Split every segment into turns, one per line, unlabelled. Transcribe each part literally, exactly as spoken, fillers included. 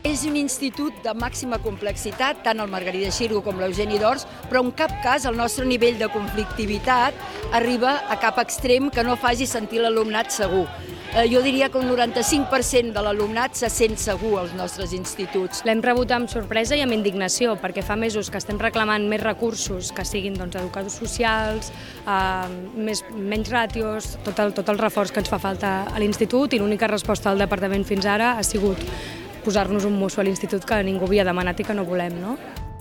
És un institut de màxima complexitat, tant el Margarida Xirgu com l'Eugeni d'Ors, però en cap cas el nostre nivell de conflictivitat arriba a cap extrem que no faci sentir l'alumnat segur. Jo diria que un noranta-cinc per cent de l'alumnat se sent segur als nostres instituts.
L'hem rebut amb sorpresa i amb indignació, perquè fa mesos que estem reclamant més recursos, que siguin doncs, educadors socials, eh, més, menys ràtios, tot el, tot el reforç que ens fa falta a l'institut, i l'única resposta del departament fins ara ha sigut posar-nos un mosso a l'institut que ningú havia demanat i que no volem, no?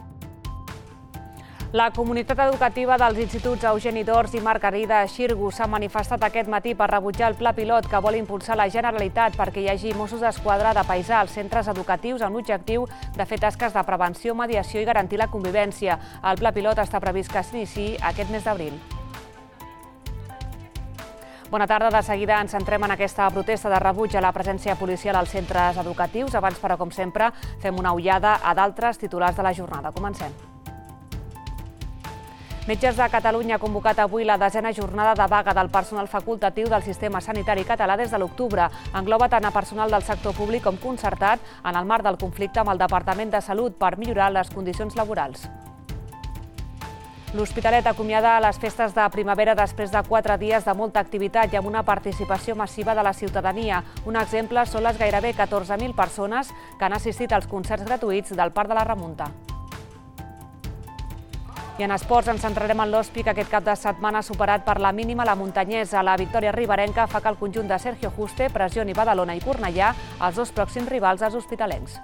La comunitat educativa dels instituts Eugeni d'Ors i Margarida Xirgu s'ha manifestat aquest matí per rebutjar el pla pilot que vol impulsar la Generalitat perquè hi hagi Mossos d'Esquadra de paisà als centres educatius amb l'objectiu de fer tasques de prevenció, mediació i garantir la convivència. El pla pilot està previst que s'iniciï aquest mes d'abril. Bona tarda. De seguida ens centrem en aquesta protesta de rebuig a la presència policial als centres educatius. Abans, però, com sempre, fem una ullada a d'altres titulars de la jornada. Comencem. Metges de Catalunya ha convocat avui la desena jornada de vaga del personal facultatiu del sistema sanitari català des de l'octubre. Engloba tant a personal del sector públic com concertat en el marc del conflicte amb el Departament de Salut per millorar les condicions laborals. L'Hospitalet acomiada les festes de primavera després de quatre dies de molta activitat i amb una participació massiva de la ciutadania. Un exemple són les gairebé catorze mil persones que han assistit als concerts gratuïts del Parc de la Remunta. I en esports ens centrarem en l'Hòspi, que aquest cap de setmana ha superat per la mínima la muntanyesa. La victòria riberenca fa que el conjunt de Sergio Juste pressioni Badalona i Cornellà, els dos pròxims rivals als hospitalencs.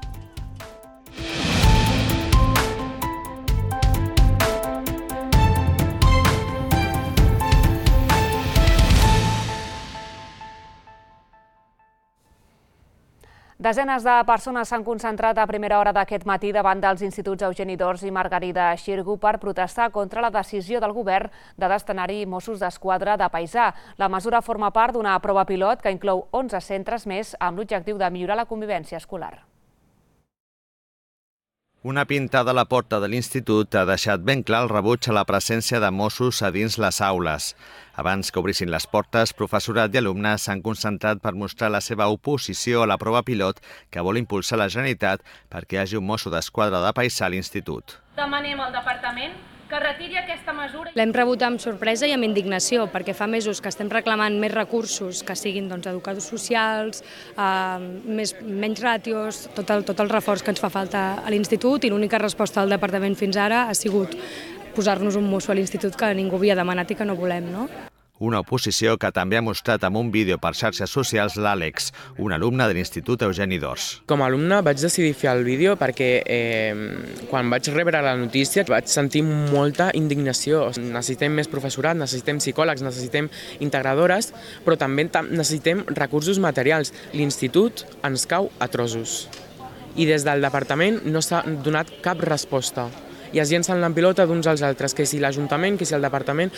Desenes de persones s'han concentrat a primera hora d'aquest matí davant dels instituts Eugeni d'Ors i Margarida Xirgu per protestar contra la decisió del govern de destinar-hi Mossos d'Esquadra de paisà. La mesura forma part d'una prova pilot que inclou onze centres més amb l'objectiu de millorar la convivència escolar.
Una pintada a la porta de l'institut ha deixat ben clar el rebuig a la presència de Mossos a dins les aules. Abans que obrissin les portes, professorat i alumnes s'han concentrat per mostrar la seva oposició a la prova pilot que vol impulsar la Generalitat perquè hi hagi un Mosso d'Esquadra de paisà a l'institut.
Demanem al departament que retiri aquesta mesura.
L'hem rebut amb sorpresa i amb indignació, perquè fa mesos que estem reclamant més recursos, que siguin doncs, educadors socials, eh, més, menys ràtios, tot el, tot el reforç que ens fa falta a l'institut, i l'única resposta del departament fins ara ha sigut posar-nos un mosso a l'institut que ningú havia demanat i que no volem, no?
Una oposició que també ha mostrat amb un vídeo per xarxes socials l'Àlex, un alumne de l'Institut Eugeni d'Ors.
Com a alumne vaig decidir fer el vídeo perquè eh, quan vaig rebre la notícia vaig sentir molta indignació. Necessitem més professorat, necessitem psicòlegs, necessitem integradores, però també necessitem recursos materials. L'Institut ens cau a trossos i des del departament no s'ha donat cap resposta. I es llencen la pilota d'uns als altres, que si l'Ajuntament, que si el departament.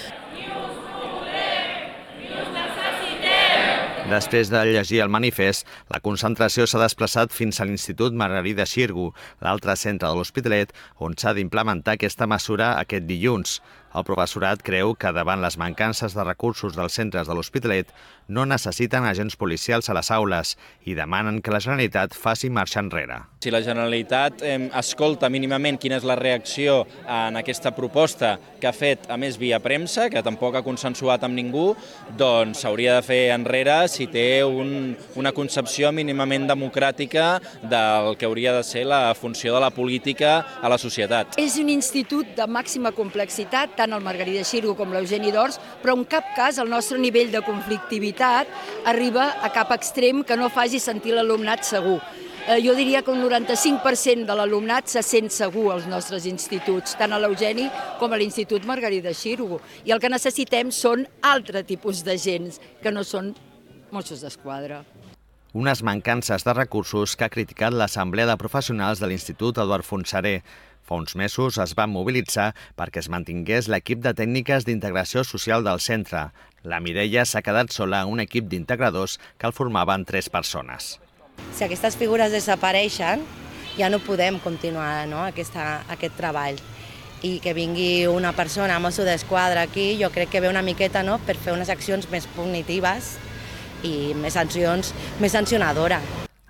Després de llegir el manifest, la concentració s'ha desplaçat fins a l'Institut Margarida Xirgu, l'altre centre de l'Hospitalet, on s'ha d'implementar aquesta mesura aquest dilluns. El professorat creu que davant les mancances de recursos dels centres de l'Hospitalet no necessiten agents policials a les aules i demanen que la Generalitat faci marxa enrere.
Si la Generalitat eh, escolta mínimament quina és la reacció en aquesta proposta que ha fet, a més, via premsa, que tampoc ha consensuat amb ningú, doncs s'hauria de fer enrere si té un, una concepció mínimament democràtica del que hauria de ser la funció de la política a la societat.
És un institut de màxima complexitat, tant el Margarida Xirgu com l'Eugeni d'Ors, però en cap cas el nostre nivell de conflictivitat arriba a cap extrem que no faci sentir l'alumnat segur. Jo diria que un noranta-cinc per cent de l'alumnat se sent segur als nostres instituts, tant a l'Eugeni com a l'Institut Margarida Xirgu. I el que necessitem són altre tipus d'agents, que no són Mossos d'Esquadra.
Unes mancances de recursos que ha criticat l'Assemblea de Professionals de l'Institut Eduard Fontserè. Fa uns mesos es van mobilitzar perquè es mantingués l'equip de tècniques d'integració social del centre. La Mireia s'ha quedat sola en un equip d'integradors que el formaven tres persones.
Si aquestes figures desapareixen, ja no podem continuar, no, aquesta, aquest treball. I que vingui una persona, Mosso d'Esquadra, aquí, jo crec que ve una miqueta, no, per fer unes accions més punitives i més sancions, més sancionadores.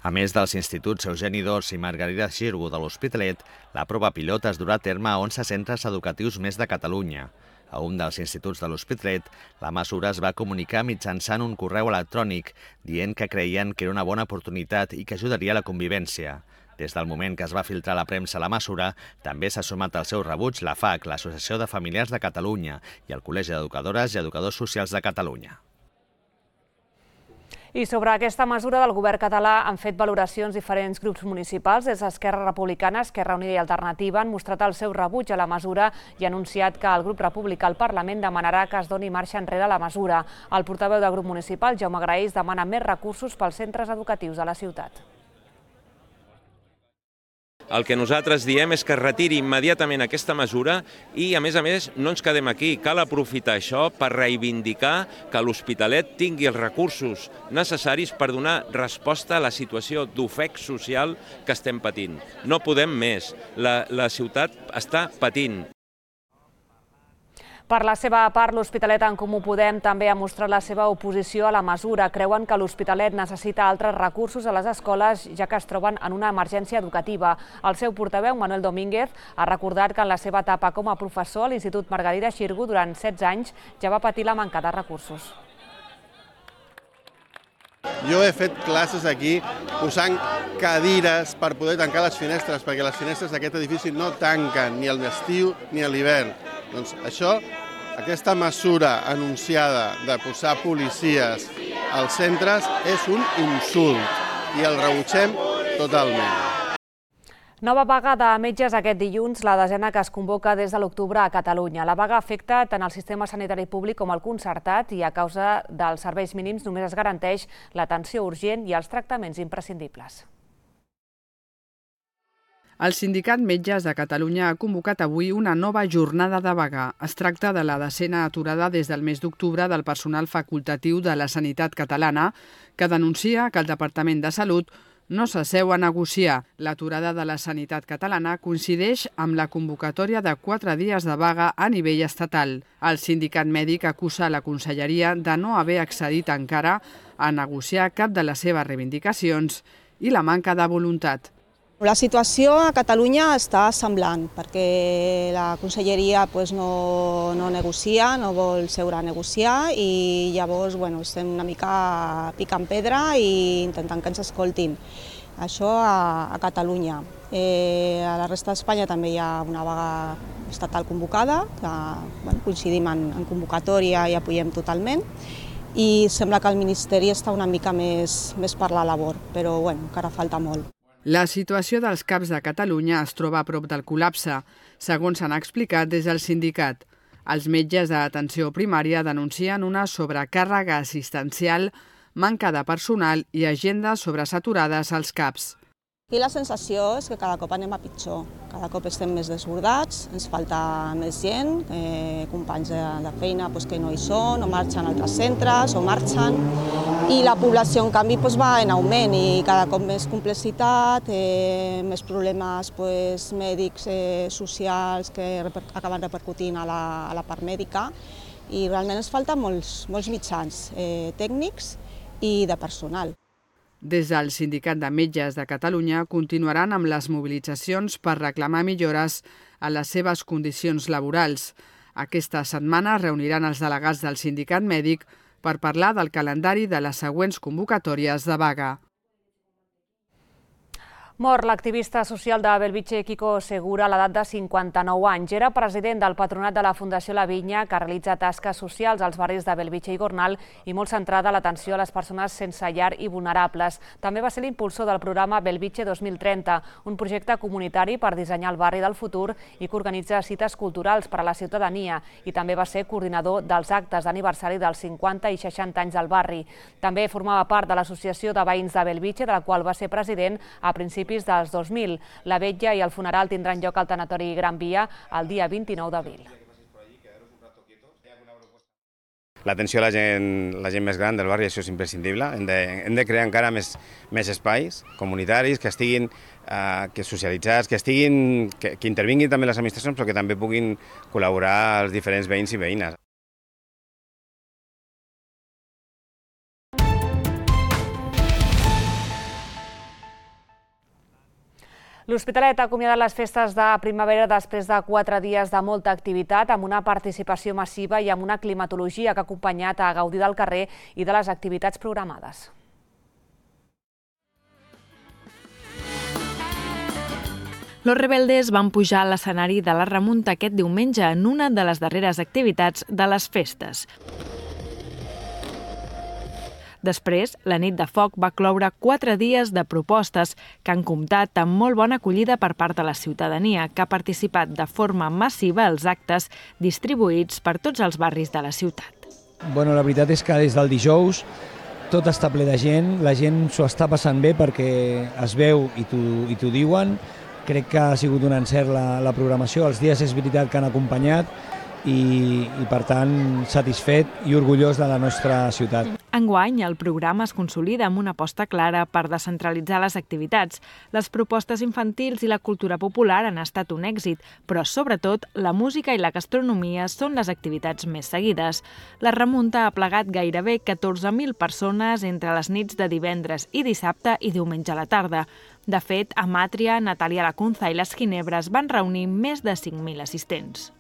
A més dels instituts Eugeni d'Ors i Margarida Xirgu de l'Hospitalet, la prova pilot es durà a terme a onze centres educatius més de Catalunya. A un dels instituts de l'Hospitalet, la mesura es va comunicar mitjançant un correu electrònic, dient que creien que era una bona oportunitat i que ajudaria a la convivència. Des del moment que es va filtrar a la premsa la mesura, també s'ha sumat al seu rebuig la F A C, l'Associació de Familiars de Catalunya, i el Col·legi d'Educadores i Educadors Socials de Catalunya.
I sobre aquesta mesura del govern català han fet valoracions diferents grups municipals. Des d'Esquerra Republicana, Esquerra Unida i Alternativa han mostrat el seu rebuig a la mesura i ha anunciat que el grup republicà al Parlament demanarà que es doni marxa enrere a la mesura. El portaveu del grup municipal, Jaume Graells, demana més recursos pels centres educatius de la ciutat.
El que nosaltres diem és que es retiri immediatament aquesta mesura i, a més a més, no ens quedem aquí. Cal aprofitar això per reivindicar que l'Hospitalet tingui els recursos necessaris per donar resposta a la situació d'ofec social que estem patint. No podem més. La, la ciutat està patint.
Per la seva part, l'Hospitalet en Comú Podem també ha mostrat la seva oposició a la mesura. Creuen que l'Hospitalet necessita altres recursos a les escoles, ja que es troben en una emergència educativa. El seu portaveu, Manuel Domínguez, ha recordat que en la seva etapa com a professor a l'Institut Margarida Xirgu durant setze anys ja va patir la manca de recursos.
Jo he fet classes aquí posant cadires per poder tancar les finestres, perquè les finestres d'aquest edifici no tanquen ni a l'estiu ni a l'hivern. Doncs això, aquesta mesura anunciada de posar policies als centres és un insult i el rebutgem totalment.
Nova vaga de metges aquest dilluns, la desena que es convoca des de l'octubre a Catalunya. La vaga afecta tant el sistema sanitari públic com el concertat i a causa dels serveis mínims només es garanteix l'atenció urgent i els tractaments imprescindibles.
El Sindicat Metges de Catalunya ha convocat avui una nova jornada de vaga. Es tracta de la desena aturada des del mes d'octubre del personal facultatiu de la sanitat catalana, que denuncia que el Departament de Salut no s'asseu a negociar. L'aturada de la sanitat catalana coincideix amb la convocatòria de quatre dies de vaga a nivell estatal. El sindicat mèdic acusa la Conselleria de no haver accedit encara a negociar cap de les seves reivindicacions i la manca de voluntat.
La situació a Catalunya està semblant, perquè la Conselleria pues, no, no negocia, no vol seure a negociar i llavors bueno, estem una mica picant pedra i intentant que ens escoltin. Això a, a Catalunya. Eh, a la resta d'Espanya també hi ha una vaga estatal convocada, que bueno, coincidim en, en convocatòria i apoyem totalment, i sembla que el Ministeri està una mica més, més per la labor, però bueno, encara falta molt.
La situació dels CAPs de Catalunya es troba a prop del col·lapse, segons s'han explicat des del sindicat. Els metges d'atenció primària denuncien una sobrecàrrega assistencial, manca de personal i agendes sobresaturades als CAPs.
I la sensació és que cada cop anem a pitjor, cada cop estem més desbordats, ens falta més gent, eh, companys de, de feina pues, que no hi són, o marxen a altres centres, o marxen, i la població en canvi pues, va en augment i cada cop més complexitat, eh, més problemes pues, mèdics, eh, socials que reper acaben repercutint a la, a la part mèdica i realment ens falten molts, molts mitjans eh, tècnics i de personal.
Des del Sindicat de Metges de Catalunya continuaran amb les mobilitzacions per reclamar millores a les seves condicions laborals. Aquesta setmana reuniran els delegats del sindicat mèdic per parlar del calendari de les següents convocatòries de vaga.
Mor l'activista social de Bellvitge, Quico Segura, a l'edat de cinquanta-nou anys. Era president del patronat de la Fundació La Vinya, que realitza tasques socials als barris de Bellvitge i Gornal i molt centrada a l'atenció a les persones sense llar i vulnerables. També va ser l'impulsor del programa Bellvitge dos mil trenta, un projecte comunitari per dissenyar el barri del futur i que organitza cites culturals per a la ciutadania, i també va ser coordinador dels actes d'aniversari dels cinquanta i seixanta anys del barri. També formava part de l'Associació de Veïns de Bellvitge, de la qual va ser president a principis dels dos mil. La vetlla i el funeral tindran lloc al tanatori Gran Via el dia vint-i-nou d'abril.
L'atenció a la gent, la gent més gran del barri, això és imprescindible. Hem de, hem de crear encara més, més espais comunitaris que estiguin eh, que socialitzats, que, estiguin, que, que intervinguin també les administracions, però que també puguin col·laborar els diferents veïns i veïnes.
L'Hospitalet ha acomiadat les festes de primavera després de quatre dies de molta activitat, amb una participació massiva i amb una climatologia que ha acompanyat a gaudir del carrer i de les activitats programades.
Los Rebeldes van pujar a l'escenari de la remunta aquest diumenge en una de les darreres activitats de les festes. Després, la nit de foc va cloure quatre dies de propostes que han comptat amb molt bona acollida per part de la ciutadania, que ha participat de forma massiva als actes distribuïts per tots els barris de la ciutat.
Bueno, la veritat és que des del dijous tot està ple de gent, la gent s'ho està passant bé perquè es veu i t'ho diuen. Crec que ha sigut un encert la, la programació, els dies és veritat que han acompanyat i, i per tant satisfet i orgullós de la nostra ciutat.
Enguany, el programa es consolida amb una aposta clara per descentralitzar les activitats. Les propostes infantils i la cultura popular han estat un èxit, però sobretot la música i la gastronomia són les activitats més seguides. La remunta ha plegat gairebé catorze mil persones entre les nits de divendres i dissabte i diumenge a la tarda. De fet, a Màtria, Natàlia Lacunza i les Ginebres van reunir més de cinc mil assistents.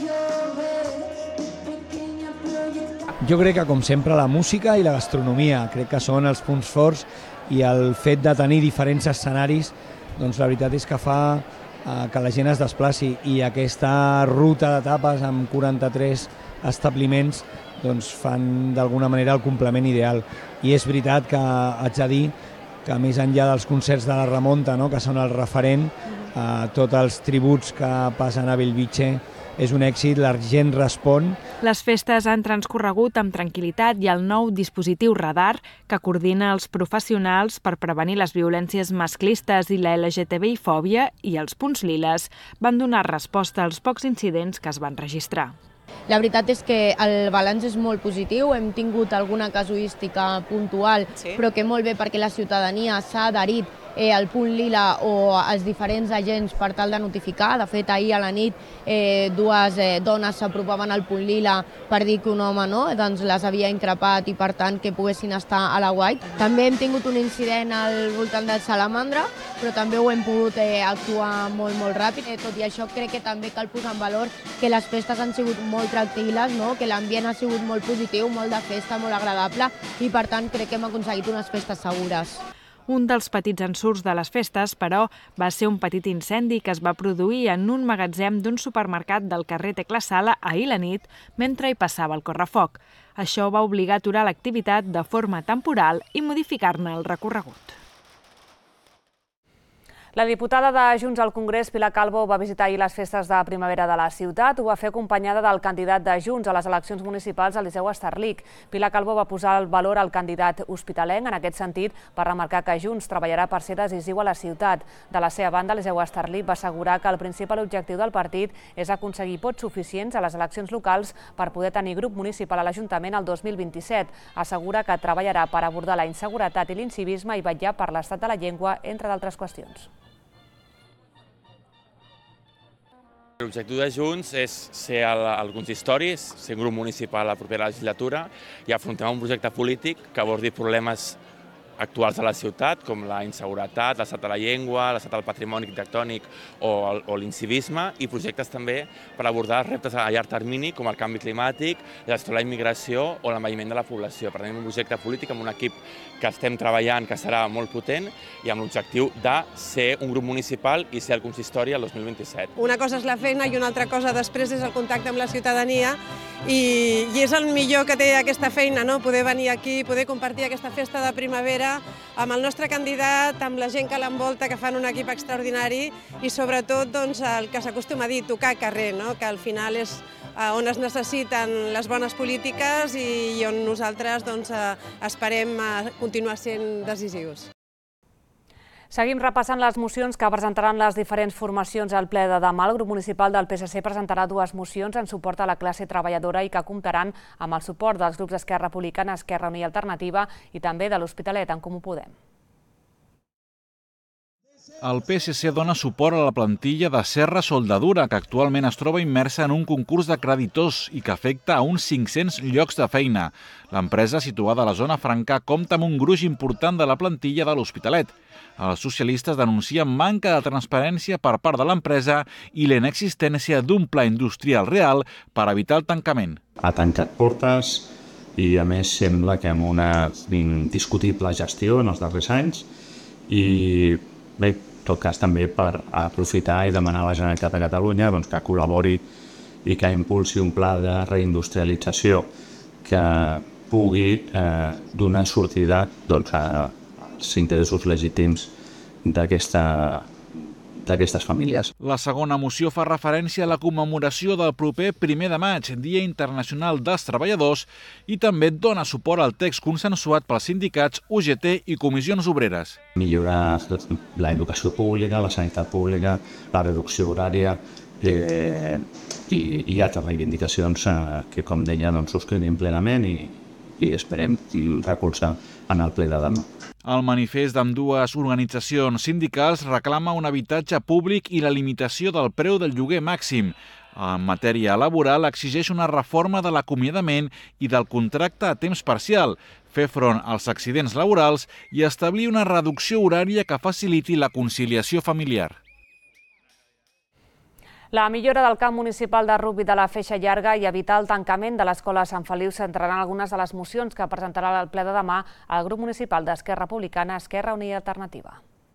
Jo crec que, com sempre, la música i la gastronomia crec que són els punts forts i el fet de tenir diferents escenaris, doncs la veritat és que fa eh, que la gent es desplaci i aquesta ruta de tapes amb quaranta-tres establiments doncs fan d'alguna manera el complement ideal. I és veritat que haig de dir que més enllà dels concerts de la remunta, no, que són el referent, eh, tots els tributs que passen a Bellvitge, és un èxit, la gent respon.
Les festes han transcorregut amb tranquil·litat i el nou dispositiu radar que coordina els professionals per prevenir les violències masclistes i la L G T B I-fòbia i els punts liles van donar resposta als pocs incidents que es van registrar.
La veritat és que el balanç és molt positiu, hem tingut alguna casuística puntual, sí. Però que molt bé perquè la ciutadania s'ha adherit eh, al punt lila o als diferents agents per tal de notificar. De fet, ahir a la nit eh, dues eh, dones s'apropaven al punt lila per dir que un home no, doncs les havia increpat i per tant que poguessin estar a la White. També hem tingut un incident al voltant del Salamandra, però també ho hem pogut eh, actuar molt, molt ràpid. Eh, tot i això crec que també cal posar en valor que les festes han sigut molt tranquil·les, no? Que l'ambient ha sigut molt positiu, molt de festa, molt agradable i per tant crec que hem aconseguit unes festes segures.
Un dels petits ensurts de les festes, però, va ser un petit incendi que es va produir en un magatzem d'un supermercat del carrer Tecla Sala ahir la nit mentre hi passava el correfoc. Això va obligar a aturar l'activitat de forma temporal i modificar-ne el recorregut.
La diputada de Junts al Congrés, Pilar Calvo, va visitar ahir les festes de primavera de la ciutat. Ho va fer acompanyada del candidat de Junts a les eleccions municipals, Eliseu Estarlich. Pilar Calvo va posar el valor al candidat hospitalenc, en aquest sentit, per remarcar que Junts treballarà per ser decisiu a la ciutat. De la seva banda, Eliseu Estarlich va assegurar que el principal objectiu del partit és aconseguir vots suficients a les eleccions locals per poder tenir grup municipal a l'Ajuntament el dos mil vint-i-set. Assegura que treballarà per abordar la inseguretat i l'incivisme i vetllar per l'estat de la llengua, entre d'altres qüestions.
L'objectiu de Junts és ser al consistori, ser un grup municipal a la propera legislatura i afrontar un projecte polític que abordi problemes actuals de la ciutat, com la inseguretat, l'estat de la llengua, l'estat del patrimoni arquitectònic o, o l'incivisme, i projectes també per abordar reptes a llarg termini, com el canvi climàtic, la gestió de la immigració o l'envelliment de la població. Per tant, un projecte polític amb un equip que estem treballant, que serà molt potent, i amb l'objectiu de ser un grup municipal i ser el consistori el dos mil vint-i-set.
Una cosa és la feina i una altra cosa després és el contacte amb la ciutadania, i, i és el millor que té aquesta feina, no? Poder venir aquí, poder compartir aquesta festa de primavera amb el nostre candidat, amb la gent que l'envolta, que fan un equip extraordinari, i sobretot doncs, el que s'acostuma a dir, tocar carrer, no? Que al final és on es necessiten les bones polítiques i on nosaltres doncs, esperem continuar sent decisius.
Seguim repassant les mocions que presentaran les diferents formacions al ple de demà. El grup municipal del P S C presentarà dues mocions en suport a la classe treballadora i que comptaran amb el suport dels grups d'Esquerra Republicana, Esquerra Unida i Alternativa i també de l'Hospitalet, en Comú Podem.
El P S C dona suport a la plantilla de Serra Soldadura, que actualment es troba immersa en un concurs de creditors i que afecta a uns cinc-cents llocs de feina. L'empresa, situada a la zona franca, compta amb un gruix important de la plantilla de l'Hospitalet. Els socialistes denuncien manca de transparència per part de l'empresa i la inexistència d'un pla industrial real per evitar el tancament.
Ha tancat portes i, a més, sembla que amb una indiscutible gestió en els darrers anys i, bé, en tot cas també per aprofitar i demanar a la Generalitat de Catalunya doncs, que col·labori i que impulsi un pla de reindustrialització que pugui eh, donar sortida doncs, als interessos legítims d'aquesta d'aquestes famílies.
La segona moció fa referència a la commemoració del proper primer de maig, Dia Internacional dels Treballadors, i també dona suport al text consensuat pels sindicats, U G T i comissions obreres.
Millorar l'educació pública, la sanitat pública, la reducció horària eh, i, i altres reivindicacions eh, que, com deia, doncs, subscrivim plenament i, i esperem recolzar en el ple de demà.
El manifest d'ambdues organitzacions sindicals reclama un habitatge públic i la limitació del preu del lloguer màxim. En matèria laboral exigeix una reforma de l'acomiadament i del contracte a temps parcial, fer front als accidents laborals i establir una reducció horària que faciliti la conciliació familiar.
La millora del camp municipal de rugbi de la Feixa Llarga i evitar el tancament de l'escola Sant Feliu centraran algunes de les mocions que presentarà al ple de demà el grup municipal d'Esquerra Republicana, Esquerra Unida i Alternativa.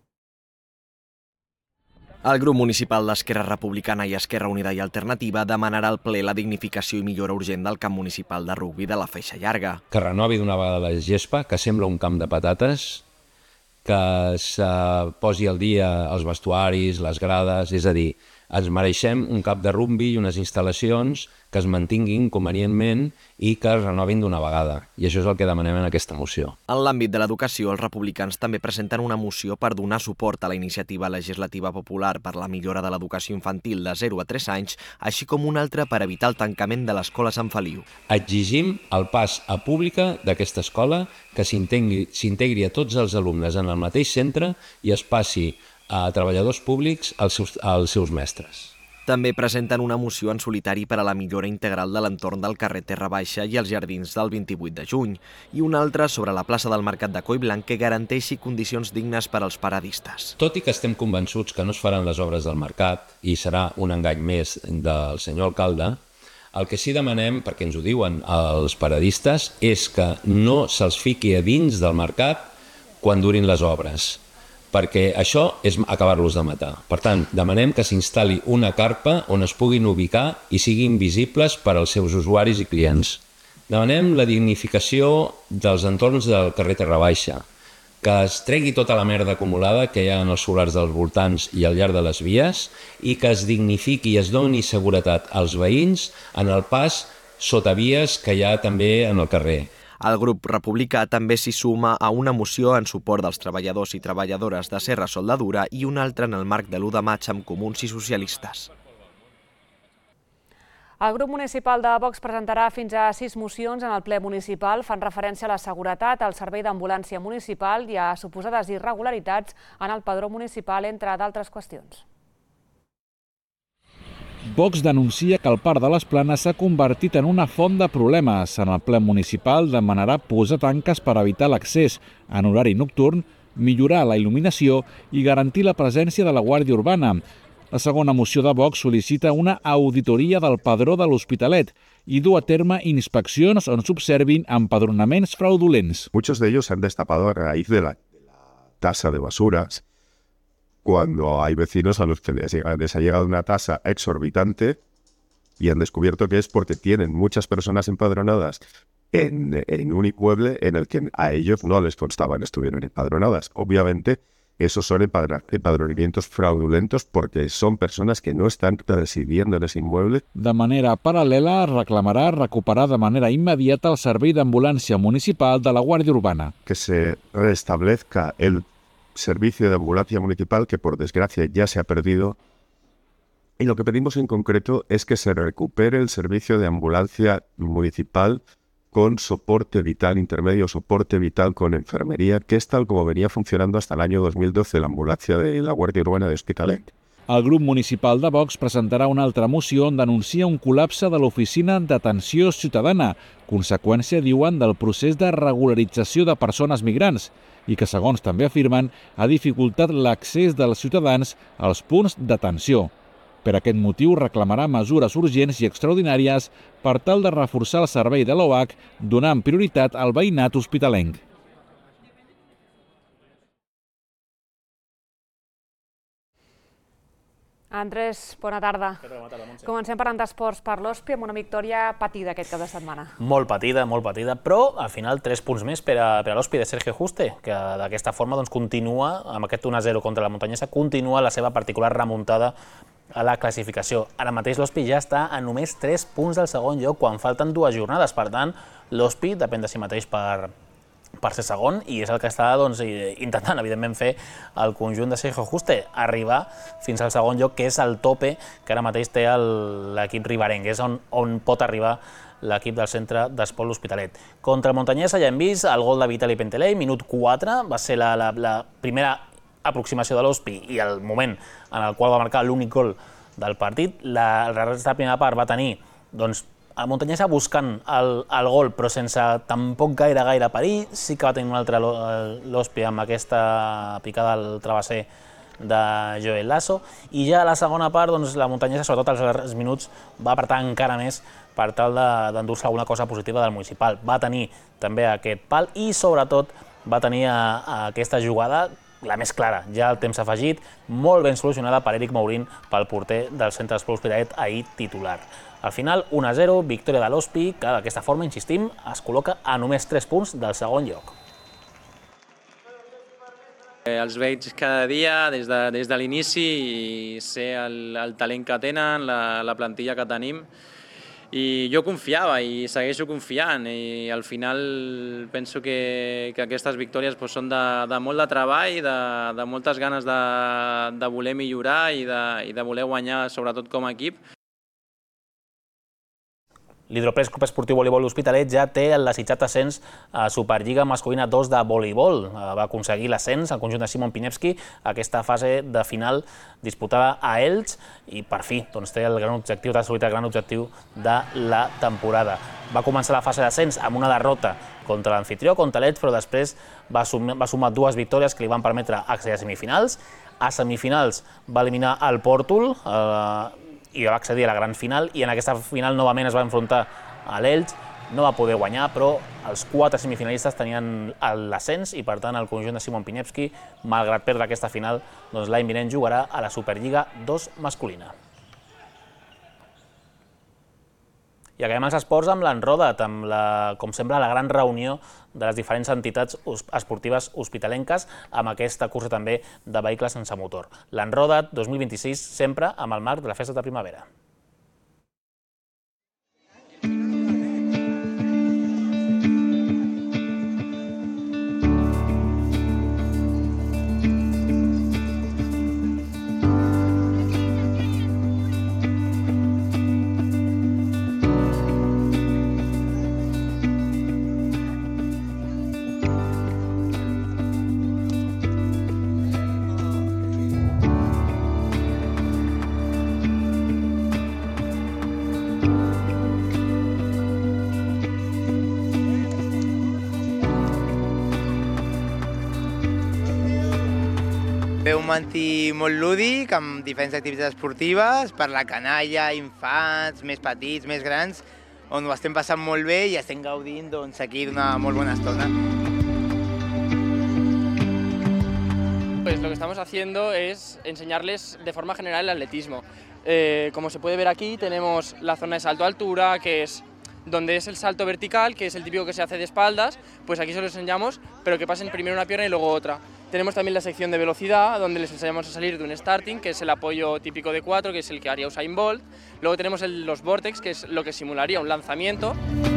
El grup municipal d'Esquerra Republicana i Esquerra Unida i Alternativa demanarà al ple la dignificació i millora urgent del camp municipal de rugbi de la Feixa Llarga.
Que renovi d'una vegada la gespa, que sembla un camp de patates, que es posi al dia els vestuaris, les grades, és a dir, ens mereixem un camp de rugbi i unes instal·lacions que es mantinguin convenientment i que es renovin d'una vegada. I això és el que demanem en aquesta moció.
En l'àmbit de l'educació, els republicans també presenten una moció per donar suport a la iniciativa legislativa popular per la millora de l'educació infantil de zero a tres anys, així com una altra per evitar el tancament de l'escola Sant Feliu.
Exigim el pas a pública d'aquesta escola, que s'integri a tots els alumnes en el mateix centre i es passi a treballadors públics als seus, als seus mestres.
També presenten una moció en solitari per a la millora integral de l'entorn del carrer Terra Baixa i els jardins del vint-i-vuit de juny, i una altra sobre la plaça del Mercat de Collblanc que garanteixi condicions dignes per als paradistes.
Tot i que estem convençuts que no es faran les obres del mercat i serà un engany més del senyor alcalde, el que sí demanem, perquè ens ho diuen els paradistes, és que no se'ls fiqui a dins del mercat quan durin les obres, perquè això és acabar-los de matar. Per tant, demanem que s'instal·li una carpa on es puguin ubicar i siguin visibles per als seus usuaris i clients. Demanem la dignificació dels entorns del carrer Terra Baixa, que es tregui tota la merda acumulada que hi ha en els solars dels voltants i al llarg de les vies i que es dignifiqui i es doni seguretat als veïns en el pas sota vies que hi ha també en el carrer.
El grup republicà també s'hi suma a una moció en suport dels treballadors i treballadores de Serra Soldadura i una altra en el marc de l'u de maig amb comuns i socialistes.
El grup municipal de Vox presentarà fins a sis mocions en el ple municipal. Fan referència a la seguretat, al servei d'ambulància municipal i a suposades irregularitats en el padró municipal, entre d'altres qüestions.
Vox denuncia que el Parc de les Planes s'ha convertit en una font de problemes. En el ple municipal demanarà posar tanques per evitar l'accés en horari nocturn, millorar la il·luminació i garantir la presència de la Guàrdia Urbana. La segona moció de Vox sol·licita una auditoria del padró de l'Hospitalet i dur a terme inspeccions on s'observin empadronaments fraudulents.
Muchos de ellos se han destapado a raíz de la, de la tasa de basuras, cuando hay vecinos a los que les, les ha llegado una tasa exorbitante y han descubierto que es porque tienen muchas personas empadronadas en, en un inmueble en el que a ellos no les constaban, estuvieron empadronadas. Obviamente, esos son empadronamientos fraudulentos porque son personas que no están residiendo en ese inmueble.
De manera paral·lela, reclamarà recuperar de manera immediata el servei d'ambulància municipal de la Guàrdia Urbana.
Que se restablezca el servicio de ambulancia municipal que por desgracia ya se ha perdido, y lo que pedimos en concreto es que se recupere el servicio de ambulancia municipal con soporte vital intermedio, soporte vital con enfermería, que es tal como venía funcionando hasta el año dos mil doce la ambulancia de la Guàrdia Urbana de Hospitalet.
El grup municipal de Vox presentarà una altra moció on denuncia un col·lapse de l'Oficina d'Atenció Ciutadana, conseqüència, diuen, del procés de regularització de persones migrants i que, segons també afirmen, ha dificultat l'accés dels ciutadans als punts d'atenció. Per aquest motiu reclamarà mesures urgents i extraordinàries per tal de reforçar el servei de l'O H, donant prioritat al veïnat hospitalenc.
Andrés, bona tarda. Comencem parlant d'esports per l'Ospi amb una victòria patida aquest cap de setmana.
Molt patida, molt patida, però al final tres punts més per a, per a l'Ospi de Sergio Juste, que d'aquesta forma doncs, continua, amb aquest un a zero contra la Muntanyesa, continua la seva particular remuntada a la classificació. Ara mateix l'Ospi ja està a només tres punts del segon lloc quan falten dues jornades. Per tant, l'Ospi depèn de si mateix per... per ser segon, i és el que està doncs, intentant, evidentment, fer el conjunt de Sergio Juste, arribar fins al segon lloc, que és el tope que ara mateix té l'equip riberenc, és on, on pot arribar l'equip del centre d'Esport l'Hospitalet. Contra el Muntanyesa ja hem vist el gol de Vitali Pentelei, minut quatre, va ser la, la, la primera aproximació de l'Ospi i el moment en el qual va marcar l'únic gol del partit. La, la resta de la primera part va tenir doncs, el Muntanyesa buscant el, el gol, però sense tampoc gaire, gaire perill. Sí que va tenir un altre l'Ospi amb aquesta picada al travesser de Joel Lasso. I ja a la segona part, doncs, la Muntanyesa, sobretot als darrers minuts, va apretar encara més per tal d'endur-se alguna cosa positiva del municipal. Va tenir també aquest pal i, sobretot, va tenir a, a aquesta jugada la més clara, ja el temps afegit, molt ben solucionada per Eric Mourín, pel porter del centre d'Esport l'Hospitalet, ahir titular. Al final, un a zero, victòria de l'Ospi, que d'aquesta forma, insistim, es col·loca a només tres punts del segon lloc.
Els veig cada dia des de, des de l'inici i sé el, el talent que tenen, la, la plantilla que tenim. I jo confiava i segueixo confiant i al final penso que, que aquestes victòries doncs, són de, de molt de treball, de, de moltes ganes de, de voler millorar i de, i de voler guanyar, sobretot com a equip.
L'Hidropress Club Esportiu Voleibol L'Hospitalet ja té el desitjat ascens a Superliga Masculina dos de voleibol. Va aconseguir l'ascens al conjunt de Simon Pinevski a aquesta fase de final disputada a Elx i per fi doncs, té el gran objectiu, t'ha assolit el gran objectiu de la temporada. Va començar la fase d'ascens amb una derrota contra l'anfitrió, contra l'Elx, però després va sumar, va sumar dues victòries que li van permetre accedir a semifinals. A semifinals va eliminar el Pòrtol, eh, i va accedir a la gran final, i en aquesta final novament es va enfrontar a l'Elx, no va poder guanyar, però els quatre semifinalistes tenien l'ascens i per tant el conjunt de Simon Pinevski, malgrat perdre aquesta final, doncs l'any vinent jugarà a la Superliga dos masculina. I acabem els esports amb l'Enrodat, amb, la, com sembla, la gran reunió de les diferents entitats esportives hospitalenques amb aquesta cursa també de vehicles sense motor. L'Enrodat dos mil vint-i-sis, sempre amb el marc de la festa de primavera.
Ve un mantí molt lúdic, amb diferents activitats esportives, per la canalla, infants, més petits, més grans, on ho estem passant molt bé i estem gaudint doncs, aquí d'una molt bona estona.
Pues lo que estamos haciendo es enseñarles de forma general el atletismo. Eh, como se puede ver aquí, tenemos la zona de salto a altura, que es donde es el salto vertical, que es el típico que se hace de espaldas, pues aquí se lo enseñamos, pero que pasen primero una pierna y luego otra. Tenemos también la sección de velocidad, donde les enseñamos a salir de un starting, que es el apoyo típico de cuatro, que es el que haría Usain Bolt. Luego tenemos el, los vortex, que es lo que simularía un lanzamiento.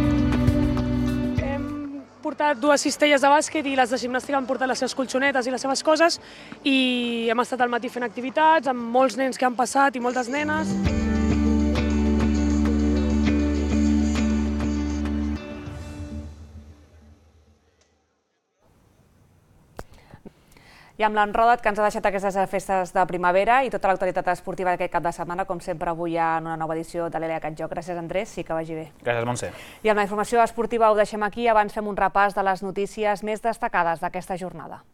Hem portat dues cistelles de bàsquet i les de gimnàstica han portat les seves colxonetes i les seves coses i hem estat al matí fent activitats amb molts nens que han passat i moltes nenes.
I amb l'enrodat que ens ha deixat aquestes festes de primavera i tota l'actualitat esportiva d'aquest cap de setmana, com sempre, avui hi ha una nova edició de l'E L A Can Joc. Gràcies, Andrés, sí que vagi bé.
Gràcies, Montse.
I amb la informació esportiva ho deixem aquí, abans fem un repàs de les notícies més destacades d'aquesta jornada.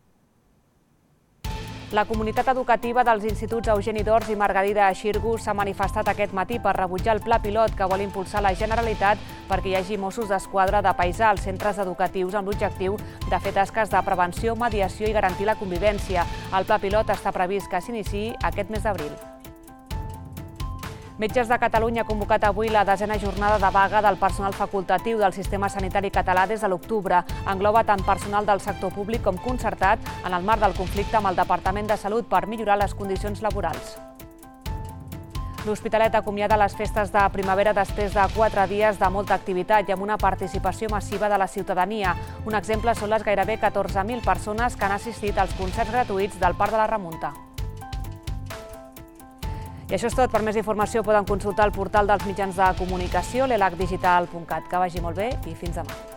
La comunitat educativa dels instituts Eugeni d'Ors i Margarida a Xirgu s'ha manifestat aquest matí per rebutjar el pla pilot que vol impulsar la Generalitat perquè hi hagi Mossos d'Esquadra de paisà als centres educatius amb l'objectiu de fer tasques de prevenció, mediació i garantir la convivència. El pla pilot està previst que s'iniciï aquest mes d'abril. Metges de Catalunya ha convocat avui la desena jornada de vaga del personal facultatiu del sistema sanitari català des de l'octubre. Engloba tant personal del sector públic com concertat en el marc del conflicte amb el Departament de Salut per millorar les condicions laborals. L'Hospitalet acomiada les festes de primavera després de quatre dies de molta activitat i amb una participació massiva de la ciutadania. Un exemple són les gairebé catorze mil persones que han assistit als concerts gratuïts del Parc de la Remunta. I això és tot. Per més informació poden consultar el portal dels mitjans de comunicació, l'elac digital punt cat. Que vagi molt bé i fins demà.